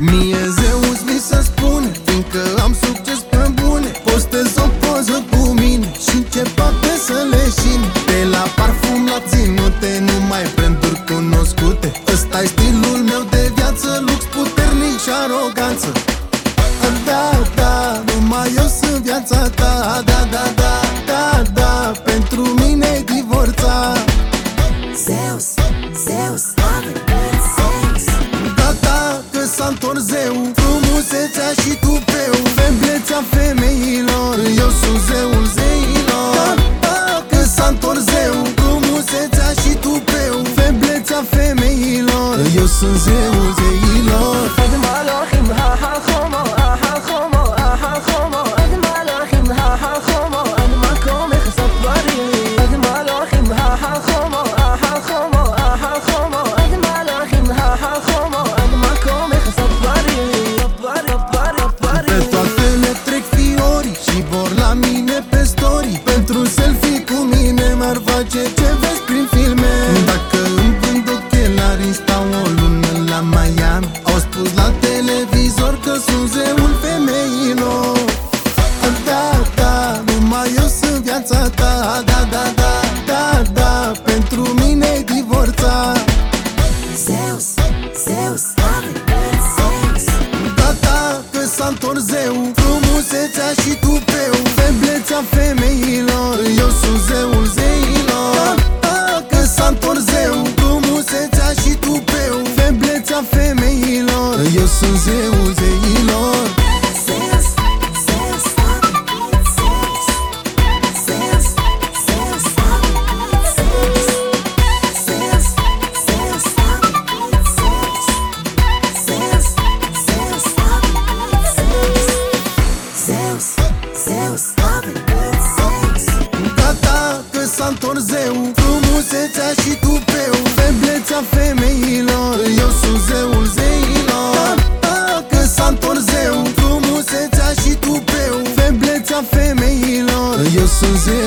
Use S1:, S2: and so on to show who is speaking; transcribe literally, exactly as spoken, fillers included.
S1: Mie Zeus mi se spune, fiindcă am succes pe bune, postez o poză cu mine și încep toate să leșine. De la parfum la ținute, numai branduri cunoscute. Ăsta-i stilul meu de viață, lux puternic și aroganță. Da, da, numai eu sunt viața ta. Da, da, da, da, da, pentru mine divorța.
S2: Zeus, Zeus, Zeus.
S1: Da, da, că s-a întors zeu, frumusețea și tupeu, feblețea femeilor, eu sunt zeul zeilor. Da, da, că s-a întors zeu, frumusețea și tupeu, feblețea femeilor, eu sunt zeul zeilor. Pentru selfie cu mine m-ar face ce vezi prin filme. Dacă îmi vând ochelari, stau o lună la Miami. Au spus la televizor că sunt zeul femeilor. Da, da, numai eu sunt viața ta. Da, da, da, da, da, pentru mine divorța.
S2: Zeus, Zeus, Zeus.
S1: Da, da, că s-a întors zeu, frumusețea și tupeu, feblețea femeilor, eu sunt zeul zeilor. Da, da, că s-a întors zeu, frumusețea și tupeu, feblețea femeilor, eu sunt zeul zeilor.
S2: Zeus, Zeus, Zeus. Zeus, Zeus, Zeus. Zeus, Zeus, Zeus. Zeus, Zeus, Zeus.
S1: Da, da, că s-a întors zeu, frumusețea și tupeu, feblețea femeilor, eu sunt zeul zeilor. Da, da, că s-a întors zeu, frumusețea și tupeu, feblețea femeilor, eu sunt zeul